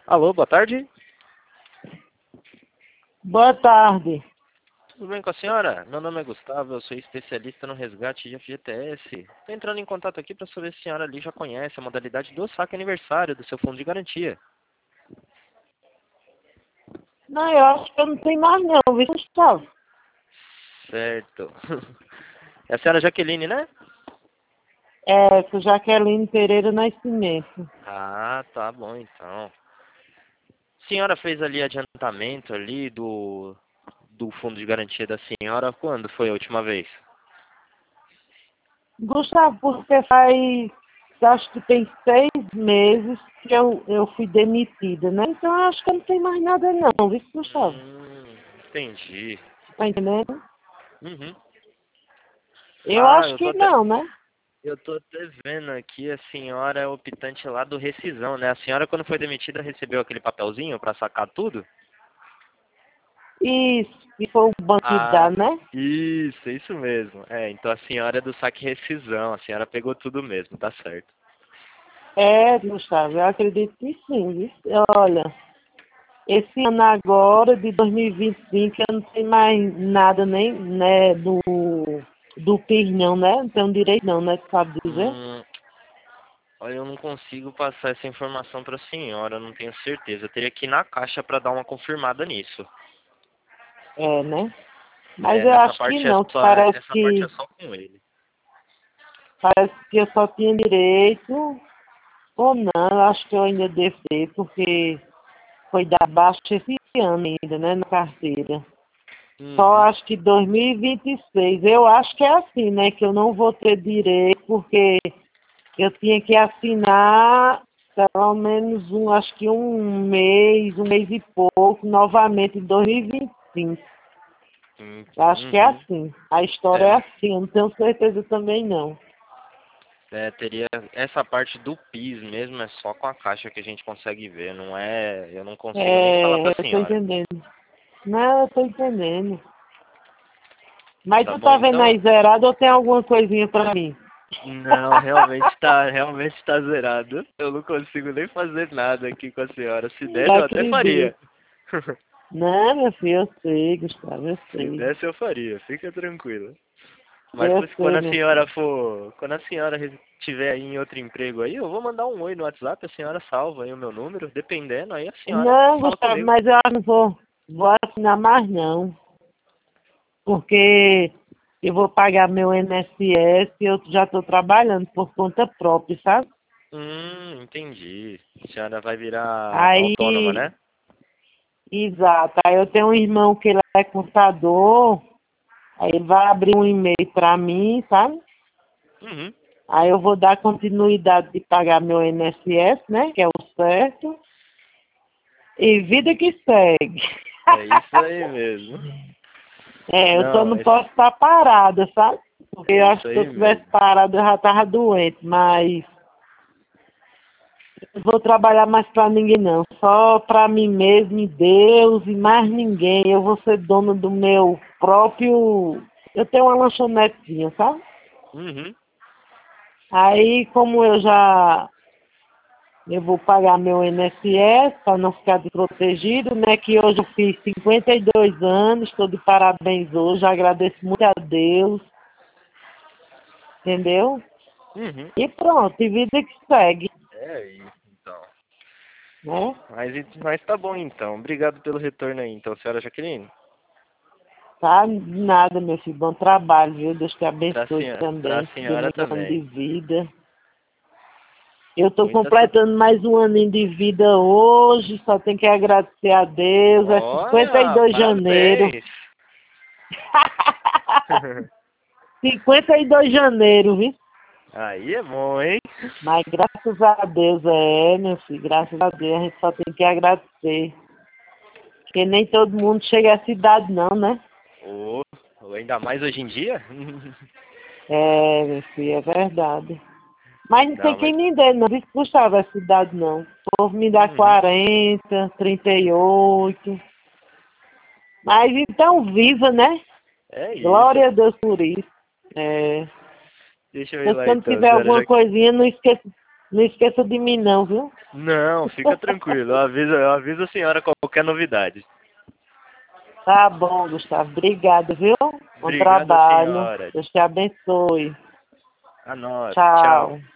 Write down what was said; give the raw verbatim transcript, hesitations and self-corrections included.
Alô, boa tarde. Boa tarde. Tudo bem com a senhora? Meu nome é Gustavo, eu sou especialista no resgate de F G T S. Estou entrando em contato aqui para saber se a senhora ali já conhece a modalidade do saque aniversário do seu fundo de garantia. Não, eu acho que eu não tenho mais não, viu, Gustavo? Certo. É a senhora Jaqueline, né? É, com Jaqueline Pereira Nascimento. Ah, tá bom então. A senhora fez ali adiantamento ali do, do fundo de garantia da senhora quando foi a última vez? Gustavo, porque faz, acho que tem seis meses que eu, eu fui demitida, né? Então eu acho que eu não tenho mais nada não, viu, Gustavo? Hum, entendi. Tá entendendo? Uhum. Eu Ah, acho eu tô que até... não, né? Eu tô até vendo aqui, a senhora é optante lá do rescisão, né? A senhora, quando foi demitida, recebeu aquele papelzinho para sacar tudo? Isso, que foi o banco que Ah, dá, né? isso, isso mesmo. É, então a senhora é do saque rescisão, a senhora pegou tudo mesmo, tá certo. É, Gustavo, eu acredito que sim, viu? Olha, esse ano agora, de dois mil e vinte e cinco, eu não tenho mais nada nem, né, do, do P I S não, né? Não tenho direito não, né? Tu sabe dizer? Hum, olha, eu não consigo passar essa informação para a senhora, eu não tenho certeza. Eu teria que ir na caixa para dar uma confirmada nisso. É, né? Mas É, eu nessa acho que parte é não, que só, parece essa parte é que, só com ele. parece que eu só tinha direito, ou não, eu acho que eu ainda devo ter, porque foi dar baixa esse ano ainda, né, na carteira. Só Uhum. acho que dois mil e vinte e seis, eu acho que é assim, né, que eu não vou ter direito, porque eu tinha que assinar pelo menos um, acho que um mês, um mês e pouco, novamente em dois mil e vinte e cinco. Hum, Eu acho que é Uhum. assim. A história É, é assim, eu não tenho certeza também não. É, teria essa parte do P I S mesmo, é só com a caixa que a gente consegue ver, não é, eu não consigo nem falar É, pra eu tô senhora. entendendo. Não, eu tô entendendo. Mas Tá tu bom tá vendo então? aí zerado ou tem alguma coisinha pra mim? Não, realmente tá, realmente tá zerado. Eu não consigo nem fazer nada aqui com a senhora. Se Não desse, eu até faria. acredito. Não, meu filho, eu sei, Gustavo, eu Se sei. desse, eu faria, fica tranquila. Mas Eu pois, quando sei, a meu senhora filho. for, quando a senhora estiver aí em outro emprego aí, eu vou mandar um oi no WhatsApp, a senhora salva aí o meu número, dependendo, aí a senhora Não, fala Gustavo, comigo. mas eu não vou, vou assinar mais não. Porque eu vou pagar meu I N S S e eu já estou trabalhando por conta própria, sabe? Hum, entendi. A senhora vai virar autônoma, Aí, né? exato, aí eu tenho um irmão que ele é contador, aí ele vai abrir um e-mail para mim, sabe? Uhum. Aí eu vou dar continuidade de pagar meu I N S S, né? Que é o certo. E vida que segue. É isso aí mesmo. É, eu só Não, não é, posso estar parada, sabe? Porque é eu acho isso que se eu aí tivesse mesmo. parada eu já estava doente, mas não vou trabalhar mais para ninguém não, só para mim mesmo e Deus e mais ninguém. Eu vou ser dona do meu próprio. Eu tenho uma lanchonetezinha, sabe? Uhum. Aí como eu já eu vou pagar meu I N S S para não ficar desprotegido, né? Que hoje eu fiz cinquenta e dois anos, estou de parabéns hoje, agradeço muito a Deus, entendeu? Uhum. E pronto, e vida que segue, É isso, então. né? Mas, mas tá bom, então. Obrigado pelo retorno aí, então, senhora Jaqueline. Tá? Nada, meu filho. Bom trabalho, viu? Deus te Pra abençoe senhora, pra também. Dê senhora muito ano de também. vida. Eu estou Muita su... completando mais um aninho de vida hoje. Só tenho que agradecer a Deus. É cinquenta e Olha, dois de janeiro. parabéns. cinquenta e dois de janeiro, viu? Aí é bom, hein? Mas graças a Deus é, meu filho. Graças a Deus a gente só tem que agradecer. Porque nem todo mundo chega a essa idade, não, né? Ou ainda mais hoje em dia? É, meu filho, é verdade. Mas não tem Não, quem mas... me dê, não. Isso custava essa idade, não. O povo me dá Uhum. quarenta, trinta e oito. Mas então, viva, né? É isso. Glória a Deus por isso. É. Deixa eu ir Mas lá quando então, tiver senhora alguma Jaqueline. coisinha, não esqueça, Não esqueça de mim não, viu? Não, fica tranquilo. Eu aviso, eu aviso a senhora qualquer novidade. Tá bom, Gustavo. Obrigado, viu? Bom Obrigado, trabalho. senhora. Deus te abençoe. A nós. Tchau. Tchau.